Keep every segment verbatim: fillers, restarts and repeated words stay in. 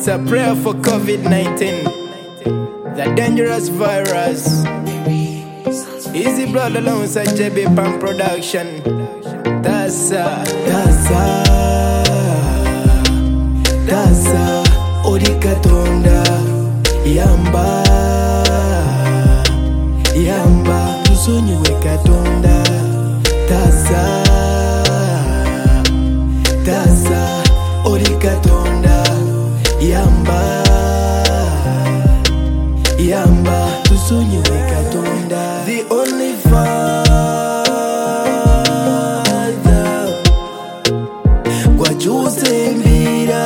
It's a prayer for COVID nineteen, the dangerous virus. Easy Blood alongside J B Pan Production. Tasa, Tasa, Tasa, Orikatonda, Yamba, Yamba, Tusonywe Katonda. Tasa, Tasa, Orikatonda, Yamba, Yamba, Tusonywe Katonda. The only Father, kwa Jose Mbira,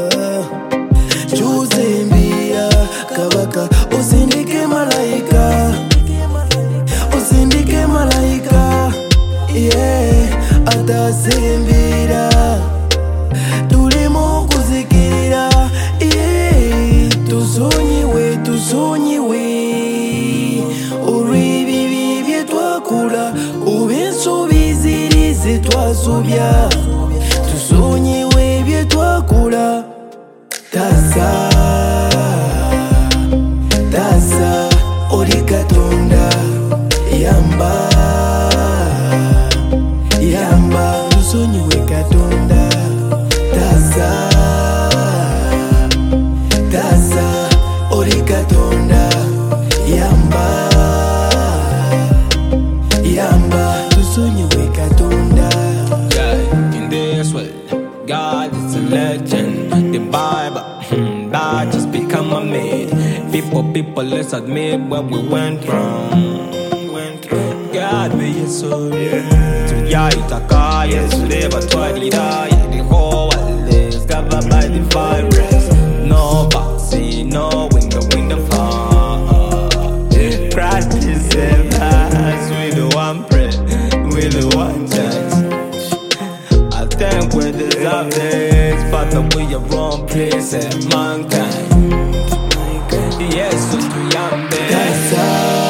Jose Mbira, Kabaka, usindike malaika, usindike malaika, yeah, atasimbira, tulimo kuzikira, yeah, tusonyiwe, tusonyiwe, uribibi byetwakula, ubensubizirize twasubya, tusonyiwe byetwakula. Tasa, Tasa, Orikatonda, Yamba, Yamba, tusonywe Katonda. Tasa, Tasa, Orikatonda, Yamba, Yamba, tusonywe Katonda. Yeah, in this world, God is a legend. The Bible, hmm, that just become a myth. People, people, let's admit what we went wrong. Went wrong. God, we are sorry. To Yaitaka, yes, we live at twenty die. The whole world is covered by the virus. No vaccine, no window, window fall. Christ is in us. We the one pray, we the one chance. I think we deserve this, but we are wrong place and mankind. Yes, to Yambe. Tasa,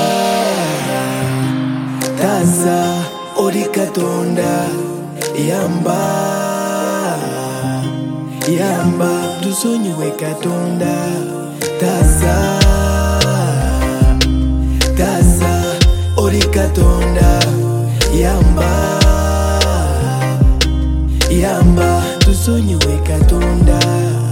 Tasa, Orikatonda, Yamba, Yamba, tusonywe Katonda. Tasa, Tasa, Orikatonda, Yamba, Yamba, tusonywe Katonda.